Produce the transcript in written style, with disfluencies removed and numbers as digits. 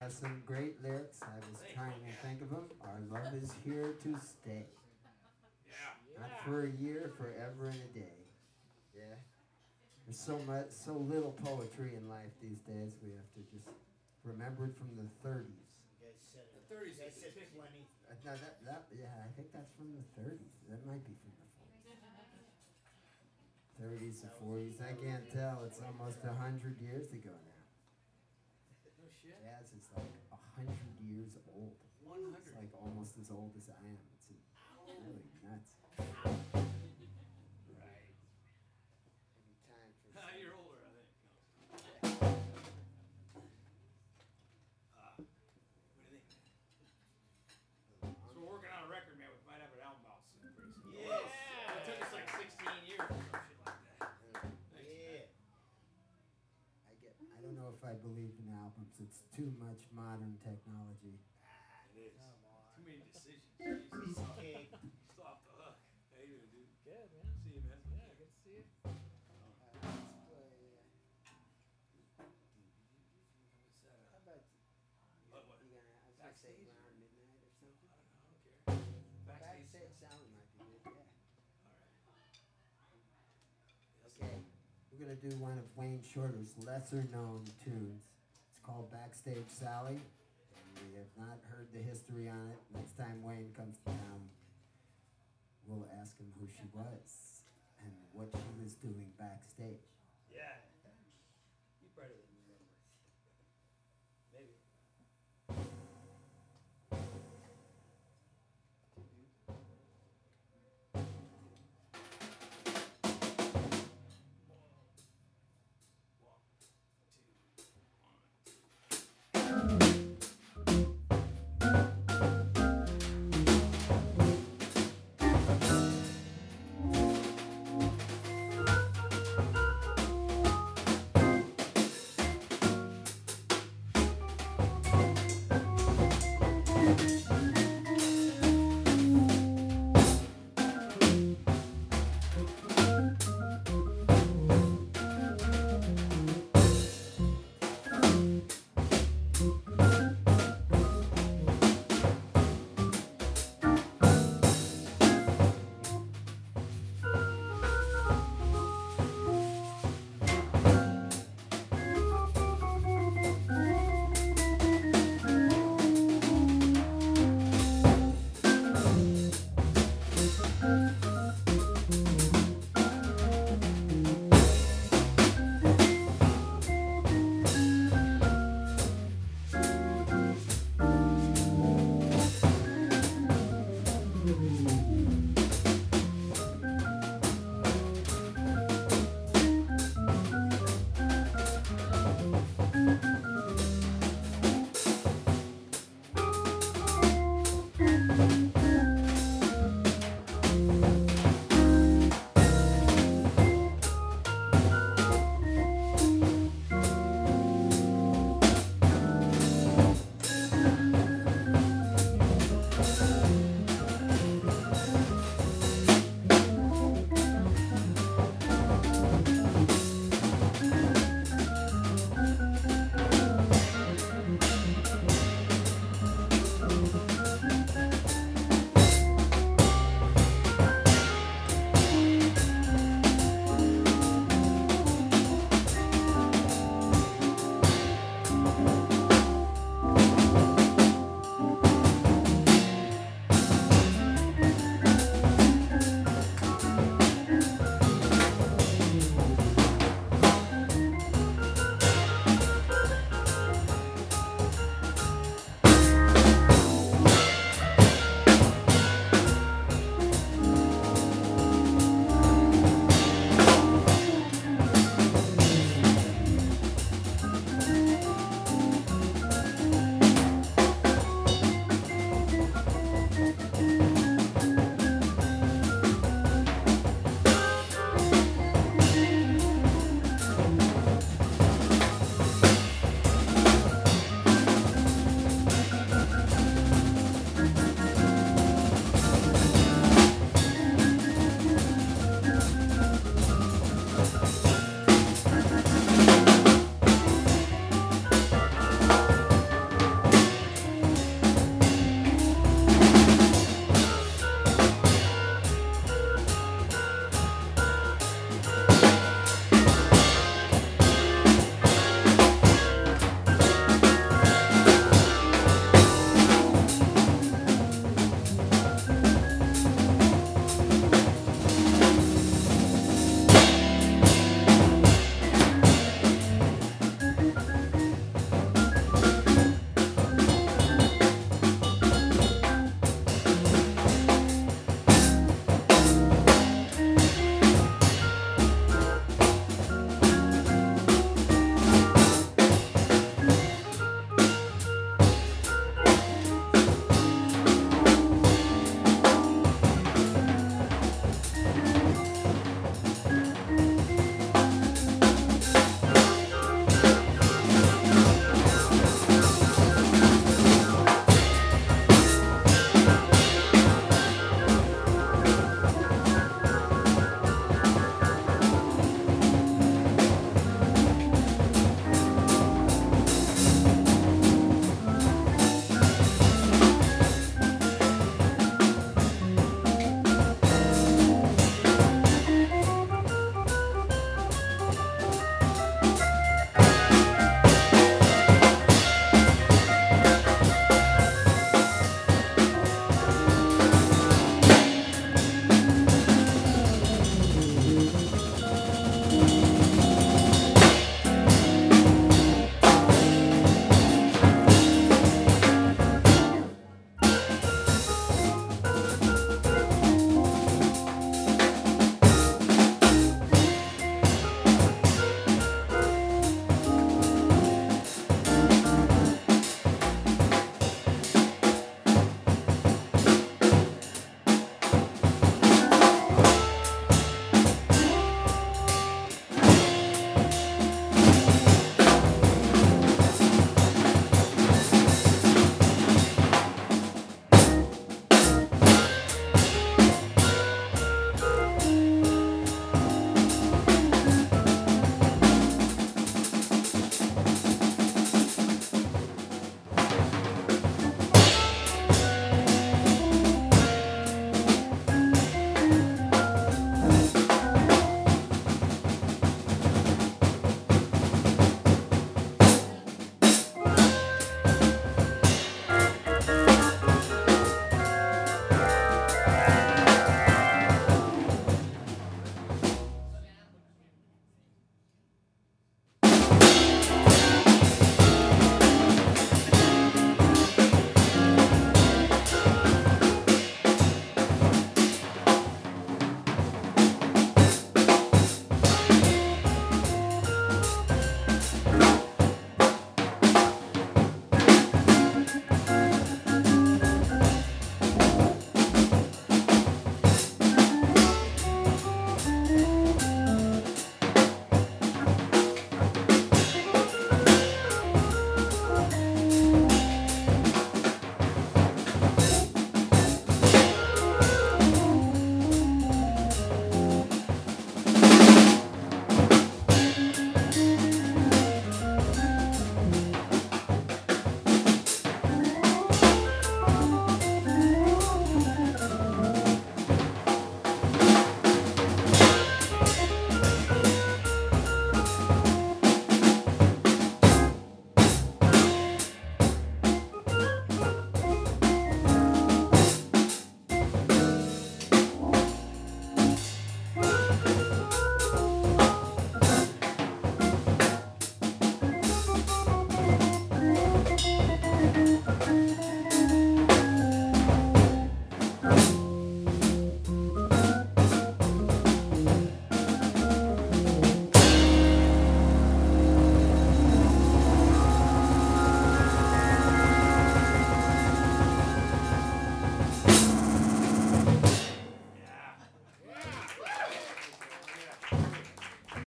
has some great lyrics. I was trying to think of them. Our love is here to stay. Not for a year, forever and a day. Yeah. There's so little poetry in life these days. We have to just remember it from the 30s. You guys said it. The 30s You guys is said 20. No, yeah, I think that's from the 30s. That might be from the 40s. 30s and 40s. I can't tell. It's almost 100 years ago now. No shit. Jazz is like 100 years old. 100. It's like almost as old as I am. It's really nuts. Right. Every time for You're older, I think. What do you think? So we're working on a record, man. We might have an album out soon, pretty soon. Yes. It took us like 16 years or some shit like that. Thanks, Yeah. I don't know if I believe in albums. It's too much modern technology. It is. Come on. Too many decisions. Piece Jesus. of cake. Still off the hook. How you doing, dude? Good, man. See you, man. Yeah, good to see you. What's that? How about What? you gonna? I was gonna say Backstage? around midnight or something. I don't care. Backstage Backstage. sound might be good. Yeah. All right. Okay. We're gonna do one of Wayne Shorter's lesser known tunes. It's called Backstage Sally. And we have not heard the history on it. Next time Wayne comes to town, we'll ask him who she was and what she was doing backstage. Yeah. You part of it.